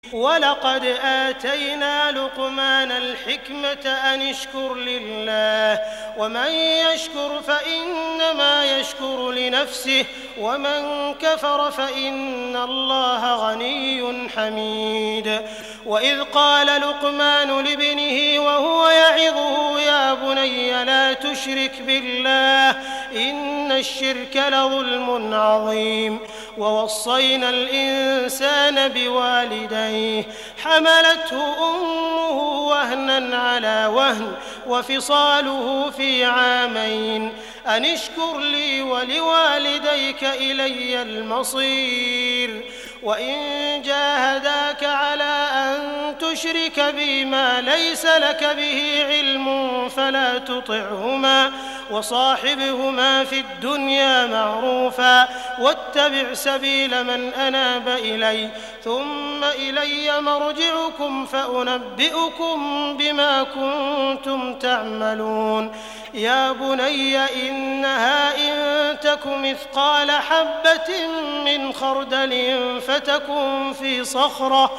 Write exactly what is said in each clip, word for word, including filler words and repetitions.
وَلَقَدْ آتَيْنَا لُقْمَانَ الْحِكْمَةَ أَنِ اشْكُرْ لِلَّهِ ۚ وَمَن يَشْكُرْ فَإِنَّمَا يَشْكُرُ لِنَفْسِهِ ۖ وَمَن كَفَرَ فَإِنَّ اللَّهَ غَنِيٌّ حَمِيدٌ. وَإِذْ قَالَ لُقْمَانُ لِابْنِهِ وَهُوَ يَعِظُهُ يَا بُنَيَّ لَا تُشْرِكْ بِاللَّهِ ۖ إِنَّ الشِّرْكَ لَظُلْمٌ عَظِيمٌ. وَوَصَّيْنَا الْإِنسَانَ بِوَالِدَيْهِ حَمَلَتْهُ أُمُّهُ وَهْنًا عَلَىٰ وَهْنٍ وَفِصَالُهُ فِي عَامَيْنِ أَنِ اشْكُرْ لِي وَلِوَالِدَيْكَ إِلَيَّ الْمَصِيرُ. وَإِن جَاهَدَاكَ عَلَىٰ أَن تُشْرِكَ بِي مَا لَيْسَ لَكَ بِهِ عِلْمٌ فَلَا تُطِعْهُمَا، وَصَاحِبْهُمَا فِي الدُّنْيَا مَعْرُوفًا، وَاتَّبِعْ سَبِيلَ مَنْ أَنَابَ إِلَيَّ، ثُمَّ إِلَيَّ مَرْجِعُكُمْ فَأُنَبِّئُكُم بِمَا كُنتُمْ تَعْمَلُونَ. يَا بُنَيَّ إِنَّهَا إِن تَكُ مِثْقَالَ حَبَّةٍ مِّنْ خَرْدَلٍ فَتَكُن فِي صَخْرَةٍ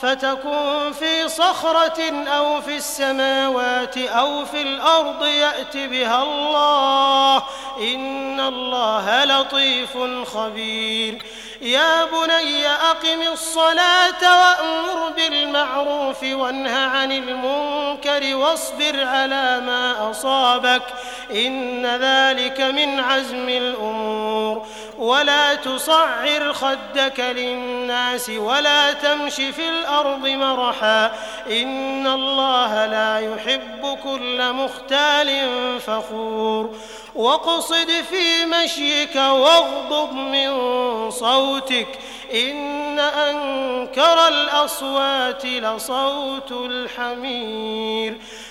فتكون في صخرة أو في السماوات أو في الأرض يأت بها الله، إن الله لطيف خبير. يا بني أقم الصلاة وأمر بالمعروف وانه عن المنكر واصبر على ما أصابك، إن ذلك من عزم الأمور. ولا تصعر خدك للناس ولا تمش في الأرض مرحا، إن الله لا يحب كل مختال فخور. واقصد في مشيك واغضض من صوتك، إن أنكر الأصوات لصوت الحمير.